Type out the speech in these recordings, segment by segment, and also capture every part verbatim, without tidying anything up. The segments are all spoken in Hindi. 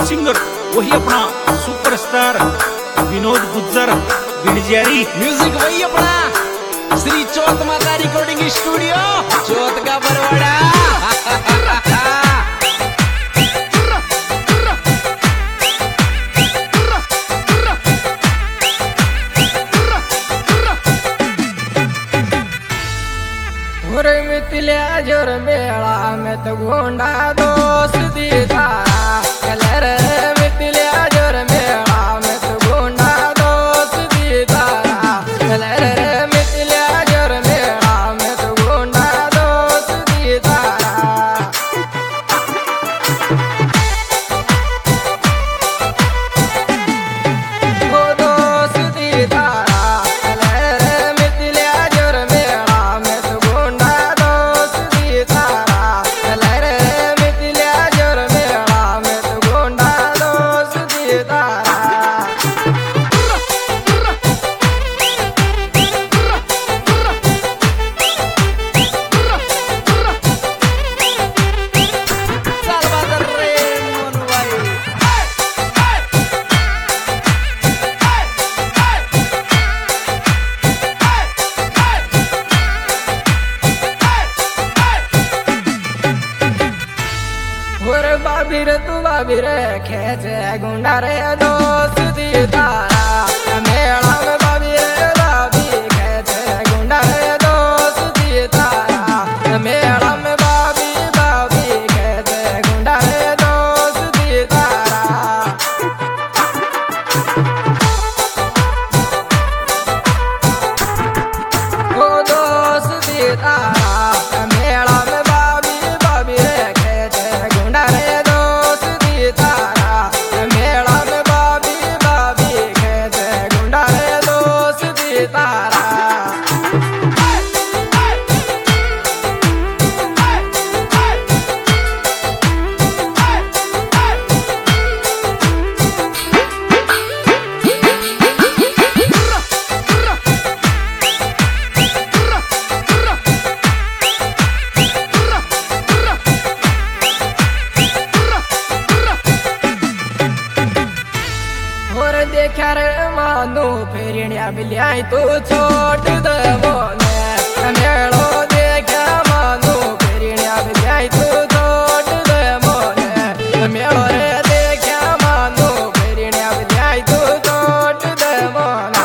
सिंगर वही अपना सुपरस्टार विनोद गुज्जर गिरजारी। म्यूजिक वही अपना श्री चौथ माता रिकॉर्डिंग स्टूडियो चौथ का बरवाड़ा। मितल्या जोर मेला में तो गोंडा दोस्त दीदा कलर मितल्या जोर मेला में तो गोंडा दोस्त दीदा कलर मितल्या जोर मेला में तो गोंडा दोस्त दीदा। वो दोस्त दीदा बाबीर तू बाबीर खेचे गुंडा रे दोस्त दीदा मेला में बाबीर बाबी खेचे गुंडा रे दोस्त दीदा मेला में बाबी बाबी खेचे गुंडा रे दोस्त दीदा। ओ दोस्त दीदा मेला में बाबी बाबी खेचे गुंडा रे मेला में बाबी बाबी खेचे गुंडा रे दोस्त दीदारा। देखा रे मानो फेरिया बिलियाई तू छोड़ दे मोने मेलो देखा मानो फेरिया बिलियाई तू छोड़ दे मोने मेलो रे देखा मानो फेरिया बिलियाई तू छोड़ दे मोने।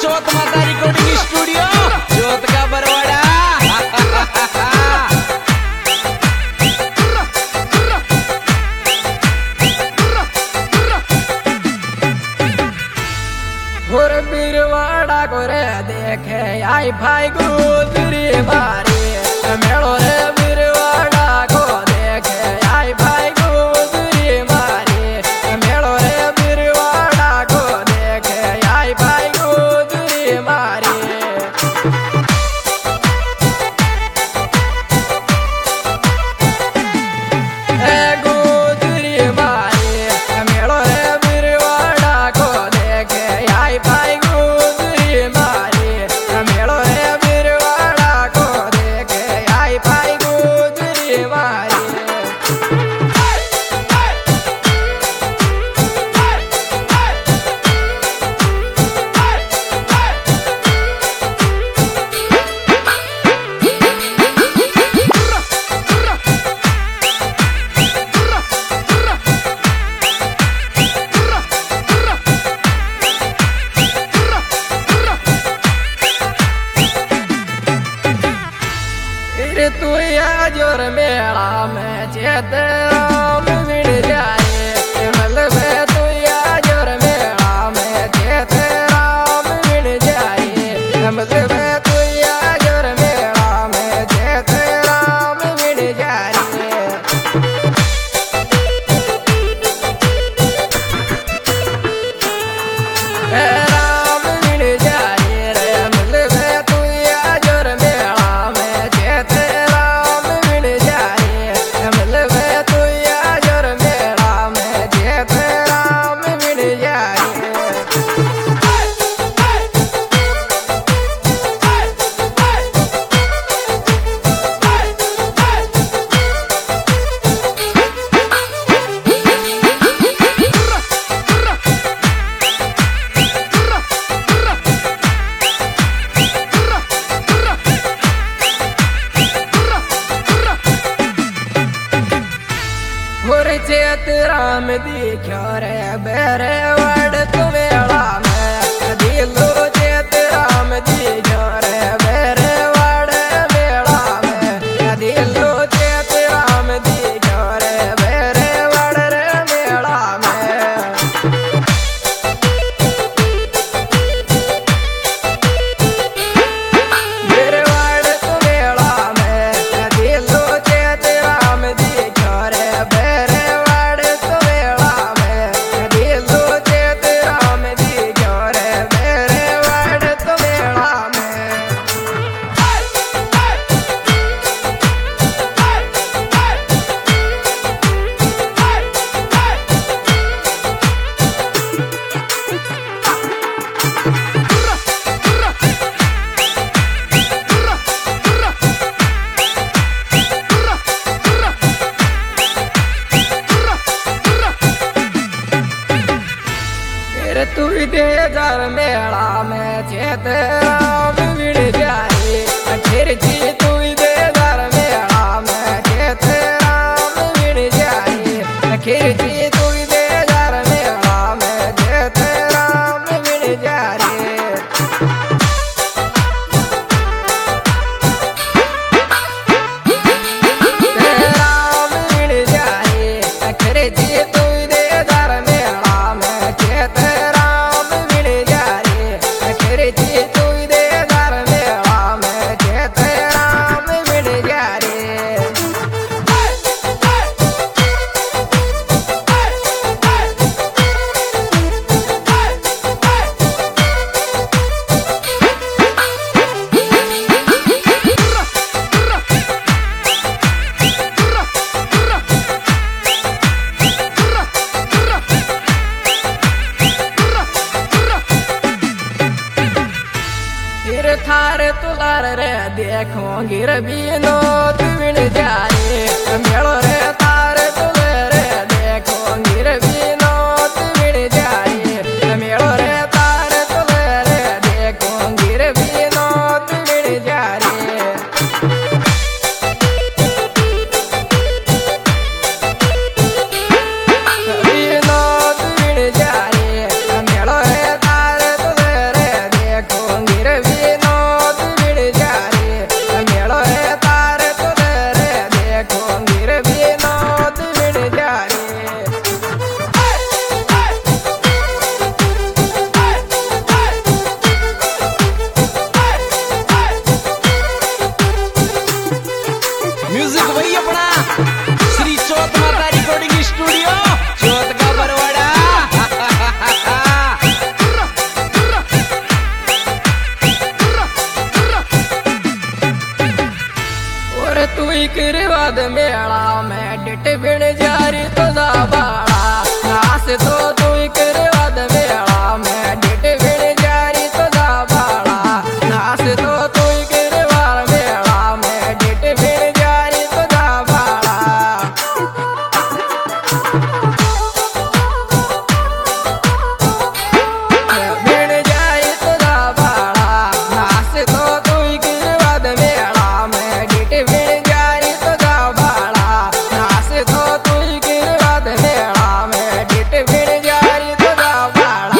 चौथ माता रिकॉर्डिंग स्टूडियो चौथ का बरवाड़ा। और बिरवाड़ा को रे देखे आई भाई गुजरी बारी मेड़ो रे बिरवाड़ा को देखे आई भाई गुजरी बारी मेड़ो रे बिरवाड़ा को देखे आई भाई गुजरी बारी। तू या जोर मेला में चेत राम मिल जाए मतलब तू या जोर मेला में चेत राम मिल जाए मतलब तू या जोर मेला में चेत राम मिल जाए। चेत राम दिखो रे बेरे वड़ तुमेला में दिलो चेत राम दिखो रे बेरे वड़ मेला में दिलो चेत राम दिखो रे बेरे वड़ रे मेला में। बेरे वड़ तुमेला में दिलो चेत राम दिखो रे बेरे तू दे जर मेला में चेत राम मिल जाए फिर जी तू दे जर मेला में चेत राम मिल जाए फिर जी तू दे जर मेला में चेत राम मिल जाए। थारे तुलार रे देखो गिर बीनो तू मिल जाए मेलो रे थारे तुलार रे देखो गिर बीनो तू मिल जाए मेलो रे थारे तुलार रे देखो गिर बीनो तू मिल जाए। बीनो तू मिल जाए मेलो रे थारे तुलार रे देखो कर बाद मेला में डिट बिन जारी तो जा बाड़ा नास तो तू कर बाद मेला में डिट बिन जारी तो जा बाड़ा नास तो तू कर बाद मेला में डिट बिन जारी तो जा बाड़ा बिन जारी तो जा बाड़ा नास तो तू कर बाद मेला में डिट बिन जारी तो जा बाड़ा नास तो तू कर बाद मेला में डिट बिन जारी तो जा बाड़ा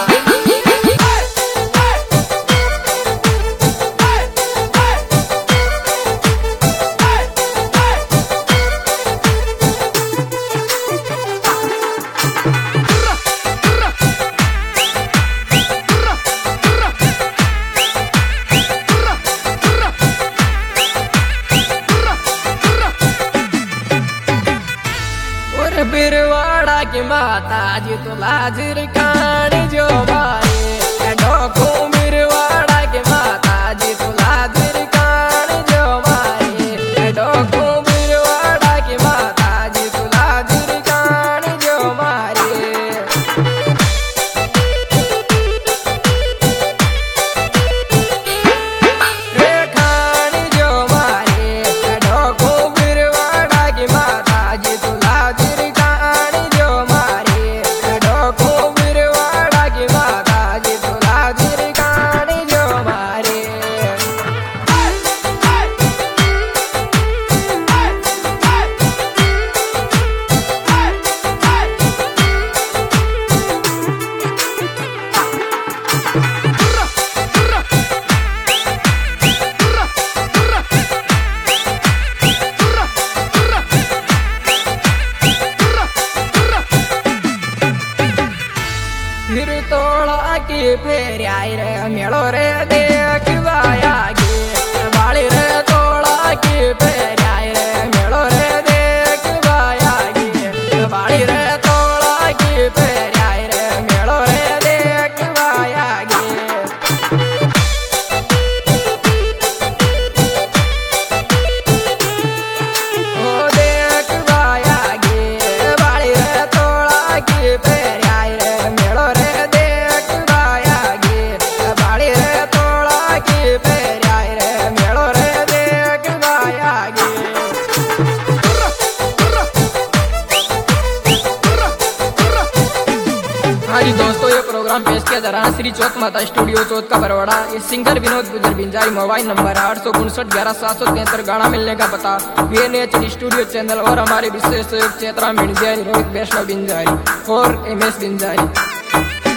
और बिरवाड़ा की माता जी तो लाजिर खानी जो मारे डोकू बिरवाड़ा की माता जी तो लाजिर खानी जो मारे डोकू बिरवाड़ा की माता जी तो लाजिर खानी जो मारे खानी जो मारे डोकू बिरवाड़ा की माता जी तो लाजिर खानी जो मारे डोकू बिरवाड़ा की माता जी तो लाजिर खानी जो मारे फिर तोड़ा की फेर आई रे मेड़ो रे देख बाया गे बाड़ी रे तोड़ा की फेर आई रे मेड़ो रे देख बाया गे बाड़ी रे तोड़ा की फेर आई रे मेड़ो रे देख बाया गे ओ देख बाया गे बाड़ी रे तोड़ा की फेर आई रे मेड़ो रे देख बाया गे बाड़ी रे तोड़ा की फेर आई रे मेड़ो रे देख बाया गे हाँ जी दोस्तों, ये प्रोग्राम पेश किया जा रहा है श्री चौथ माता स्टूडियो चौथ का बरवाड़ा। ये सिंगर विनोद गुजर बिंजारी। मोबाइल नंबर आठ सौ उनसठ ग्यारह सात सौ तिहत्तर। गाना मिलने का पता V N H studio channel और हमारे विशेष सहयोग चेतरा बिंजारी, रोहित वैष्णव बिंजारी और एम एस बिंजारी।